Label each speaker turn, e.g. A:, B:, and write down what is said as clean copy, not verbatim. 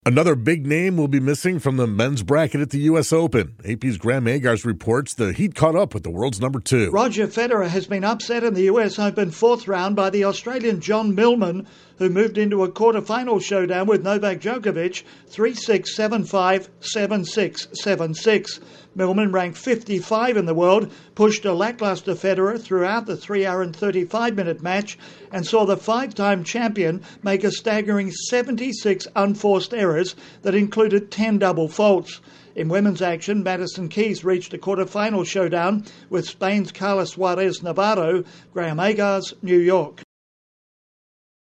A: Another big name will be missing from the men's bracket at the U.S. Open. AP's Graham Agars reports the Heat caught up with the world's number 2.
B: Roger Federer has been upset in the U.S. Open fourth round by the Australian John Millman, who moved into a quarter-final showdown with Novak Djokovic 3-6, 7-5, 7-6, 7-6. Millman, ranked 55 in the world, pushed a lackluster Federer throughout the 3-hour and 35-minute match and saw the five-time champion make a staggering 76 unforced errors that included 10 double faults. In women's action, Madison Keys reached a quarter-final showdown with Spain's Carla Suarez Navarro. Graham Agars, New York.